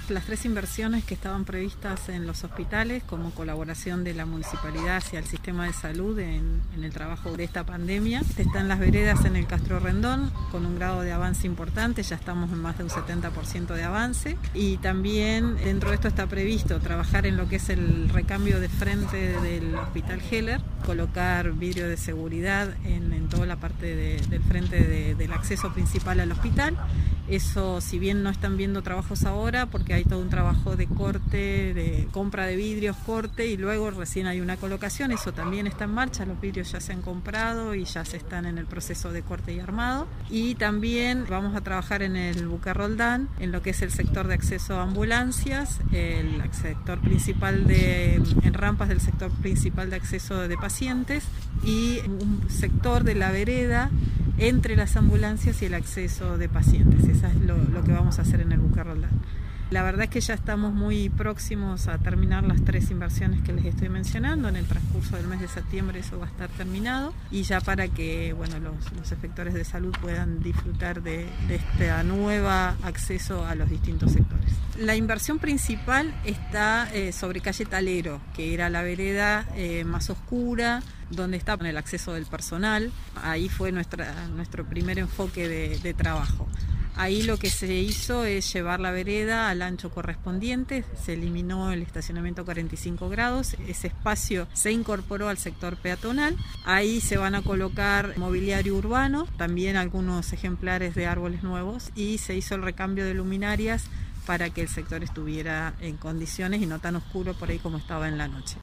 Las 3 inversiones que estaban previstas en los hospitales como colaboración de la municipalidad hacia el sistema de salud en el trabajo de esta pandemia. Están las veredas en el Castro Rendón con un grado de avance importante, ya estamos en más de un 70% de avance, y también dentro de esto está previsto trabajar en lo que es el recambio de frente del Hospital Heller, colocar vidrio de seguridad en toda la parte del frente del acceso principal al hospital. Eso, si bien no están viendo trabajos ahora, porque hay todo un trabajo de corte, de compra de vidrios, corte, y luego recién hay una colocación, eso también está en marcha, los vidrios ya se han comprado y ya se están en el proceso de corte y armado. Y también vamos a trabajar en el Buque Roldán, en lo que es el sector de acceso a ambulancias, el sector principal en rampas del sector principal de acceso de pacientes, y un sector de la vereda entre las ambulancias y el acceso de pacientes. Eso es lo que vamos a hacer en el Buque Roldán. La verdad es que ya estamos muy próximos a terminar las 3 inversiones que les estoy mencionando. En el transcurso del mes de septiembre eso va a estar terminado, y ya para que los efectores de salud puedan disfrutar de este nuevo acceso a los distintos sectores. La inversión principal está sobre calle Talero, que era la vereda más oscura, donde está el acceso del personal. Ahí fue nuestro primer enfoque de trabajo. Ahí lo que se hizo es llevar la vereda al ancho correspondiente, se eliminó el estacionamiento 45 grados, ese espacio se incorporó al sector peatonal. Ahí se van a colocar mobiliario urbano, también algunos ejemplares de árboles nuevos, y se hizo el recambio de luminarias para que el sector estuviera en condiciones y no tan oscuro por ahí como estaba en la noche.